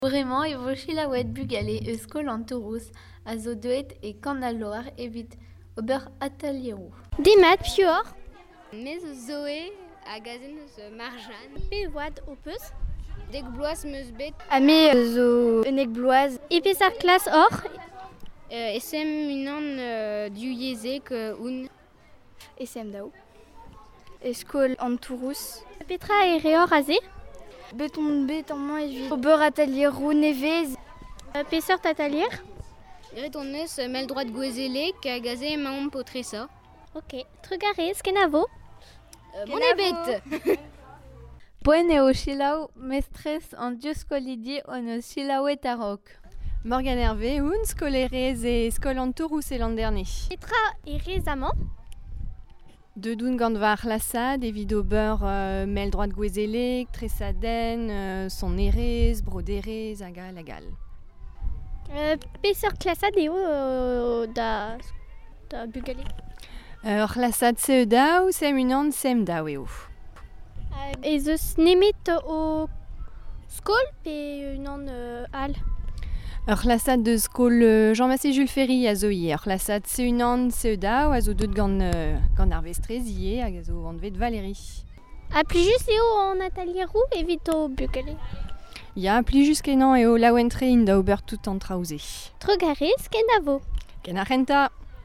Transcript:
Bremañ e vo selaouet bugale eus skol an Tourouz a zo deuet e kanalouar evit ober atelierou. Demat pior. Mez Zoé a gazen eus Marjane. Pe oad o peus. Dek bloaz meus bet. Ame zo unek bloaz. Epes ar klas or. Esem unan diouiezek un. Esem dao. Eskol an Tourouz. Petra e reor aze. Beton bet an man evit ober atelierou nevez. Pesort atelier. Gret on eus mel droad gwezelek a gaze maon potresa. Ok, trugarez, ken a vo? Bon ebet. Poen eo selaou mestrez an dioskolidi on eus selaouet a-raok. Morgan Hervé, un skolerez e skol an Tourouz e landerne. Petra e rez amañ. De doun gant va ar lasad evit ober mel droad gwezelek, tresaden, son erez, broderez, agal. Pesort klasad eo da bugale. Ur lasad se daou, sem unan sem daou eo. Ez eus nemet o skol pe unan al. Ur lasad de skol Jean-Massé Jules Ferry a zo ie. Ur lasad se unan se daou a zo deut gant ar vestrez ie hag a zo an vet Valérie. A plijus eo an atelierou evit o bugale. Ya, plijus kenan eo laouentre in da ober tout an traouzé. Trugarez, ken a vo? Ken a c'henta.